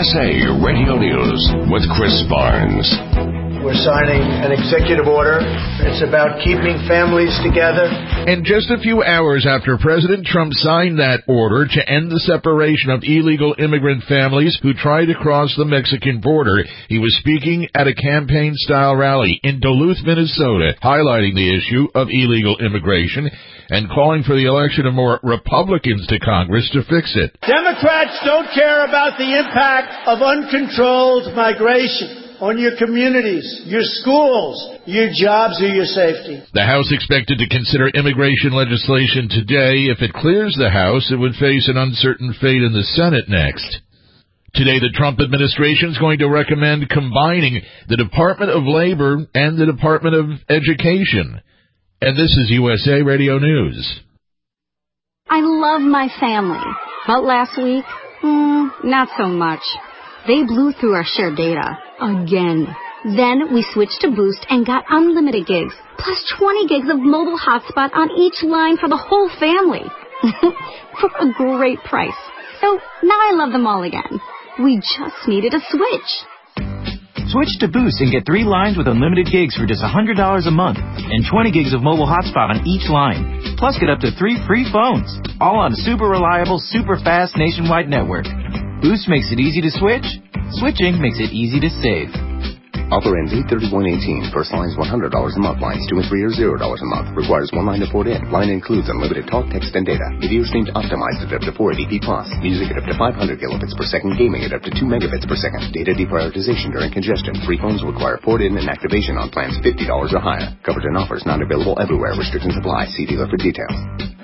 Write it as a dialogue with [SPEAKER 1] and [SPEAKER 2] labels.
[SPEAKER 1] USA Radio News with Chris Barnes.
[SPEAKER 2] We're signing an executive order. It's about keeping families together.
[SPEAKER 3] And just a few hours after President Trump signed that order to end the separation of illegal immigrant families who try to cross the Mexican border, he was speaking at a campaign-style rally in Duluth, Minnesota, highlighting the issue of illegal immigration and calling for the election of more Republicans to Congress to fix it.
[SPEAKER 2] Democrats don't care about the impact of uncontrolled migration on your communities, your schools, your jobs, or your safety.
[SPEAKER 3] The House expected to consider immigration legislation today. If it clears the House, it would face an uncertain fate in the Senate next. Today, the Trump administration is going to recommend combining the Department of Labor and the Department of Education. And this is USA Radio News.
[SPEAKER 4] I love my family, but last week, not so much. They blew through our shared data. Again. Then we switched to Boost and got unlimited gigs, plus 20 gigs of mobile hotspot on each line for the whole family. For a great price. So now I love them all again. We just needed a switch.
[SPEAKER 5] Switch to Boost and get 3 lines with unlimited gigs for just $100 a month and 20 gigs of mobile hotspot on each line. Plus get up to 3 free phones, all on a super reliable, super fast nationwide network. Boost makes it easy to switch. Switching makes it easy to save.
[SPEAKER 6] Offer ends 8/31/18. First line is $100 a month. Lines 2 and 3 are $0 a month. Requires 1 line to port in. Line includes unlimited talk, text, and data. Video streamed optimized at up to 480p+. Music at up to 500 kilobits per second. Gaming at up to 2 megabits per second. Data deprioritization during congestion. Free phones require port in and activation on plans $50 or higher. Coverage and offers not available everywhere. Restrictions apply. See dealer for details.